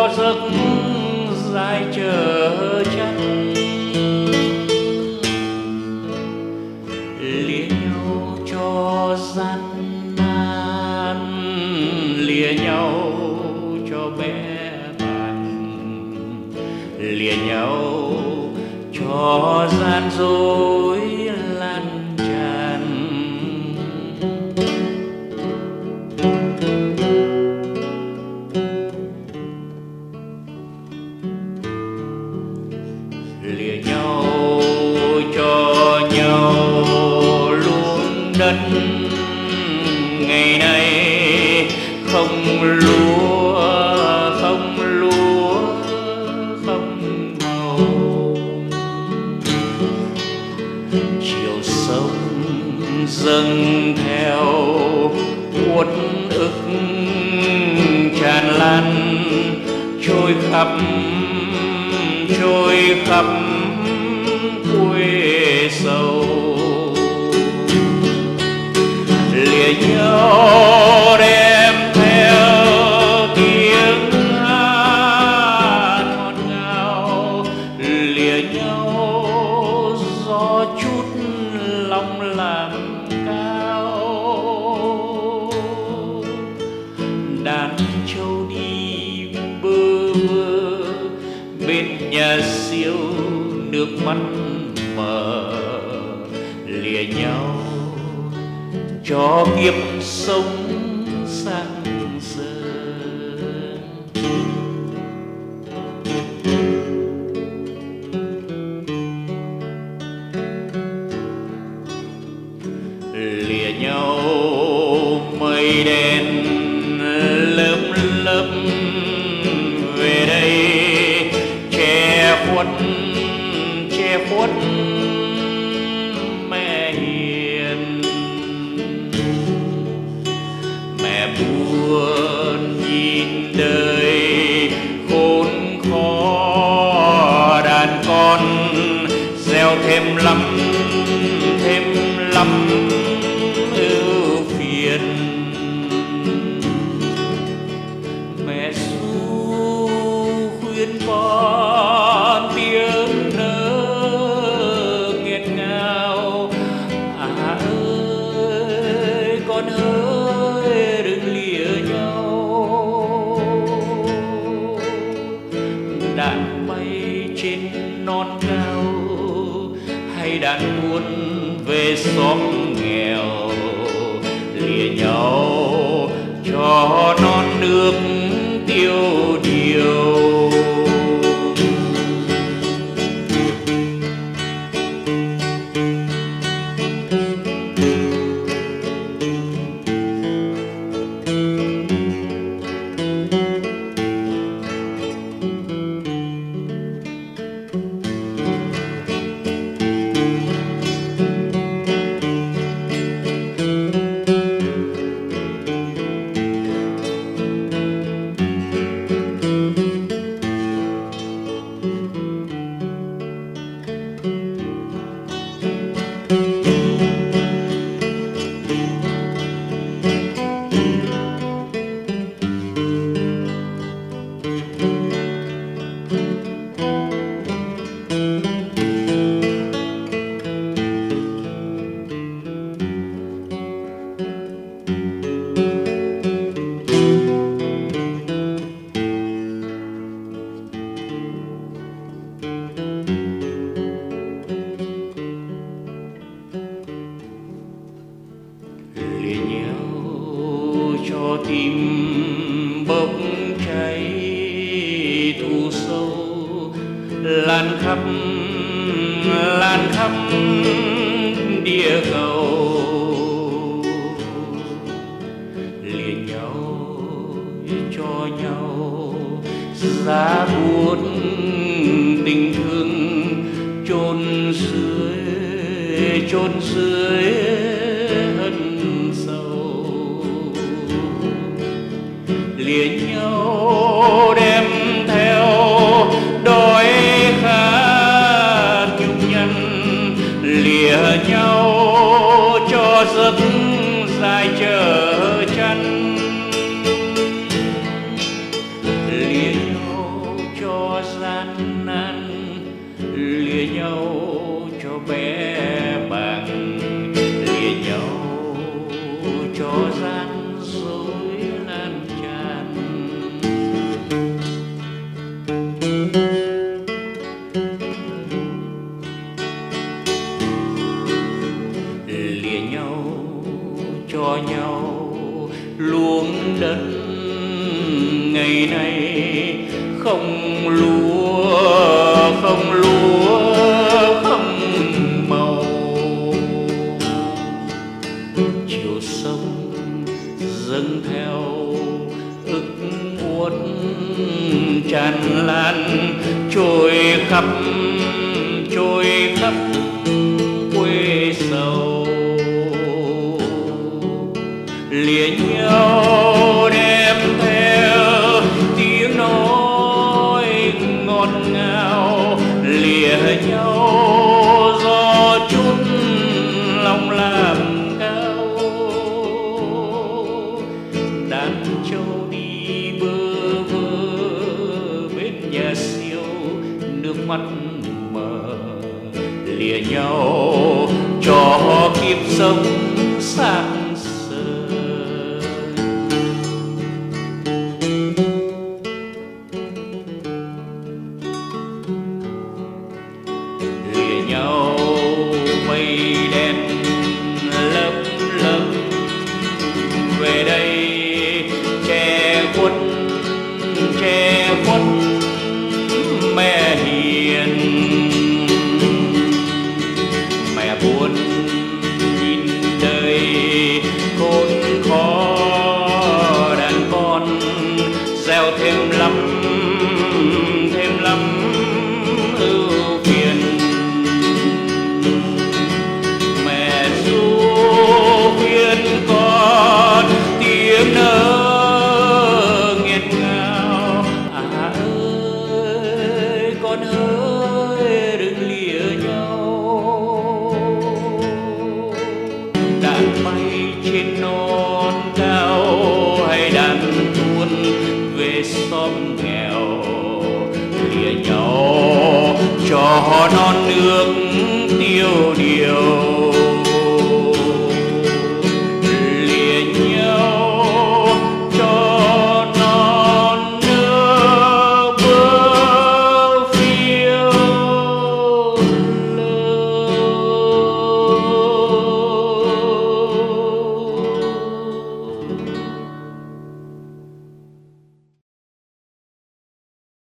cho giấc dài chờ chắn. Lìa nhau cho gian nan, lìa nhau cho bé bàng, lìa nhau cho gian dối lan tràn. Lìa nhau cho nhau luôn đất, ngày nay không lúa không lúa không màu. Chiều sông dâng theo uất ức tràn lan, trôi khắp quê sâu. Lìa nhau đem theo tiếng hát ngọt ngào, lìa nhau gió chút lòng làm cao. Đàn trâu đi bơ vơ bên nhà siêu nước mắt mờ, lìa nhau cho kiếp sống sang giờ. Lìa nhau mây đen lấp lấp về đây, che khuất mẹ hiền. Mẹ buồn nhìn đời khốn khó, đàn con gieo thêm lắm ưu phiền. Mẹ ru khuyên con tiếng nỡ nghẹn ngào, à ơi con ơi đừng lìa nhau. Đàn bay trên non cao hay đàn buôn về xóm nghèo, lìa nhau cho non nước tiêu điều. Lìa nhau cho tim bốc cháy thu sâu, lan khắp địa cầu. Lìa nhau cho nhau giá buốt tình thương chôn dưới hận sâu. Lìa nhau đem theo đói khát nhung nhằn, lìa nhau cho giấc dài chờ chăn. Lìa nhau lúa, không lúa, không màu. Chiều sông dâng theo ức uất tràn lan, trôi khắp quê sầu. Lìa nhau đem theo tiếng nói ngọt ngào, lìa nhau gió chút lòng làm cao. Đàn trâu đi bơ vơ bên nhà siêu, nước mắt mờ lìa nhau cho kiếp sống sang nhau. Mây đen lấp lấp về đây che khuất mẹ hiền. Mẹ buồn nhìn đời khốn khó, đàn con gieo thêm lắm ưu phiền. Mẹ ru khuyên con tiếng nỡ nghẹn ngào, à ơi con ơi đừng lìa nhau. Đàn bay trên non cao hay đàn tuôn về xóm nghèo, lìa nhau cho non nước tiêu điều.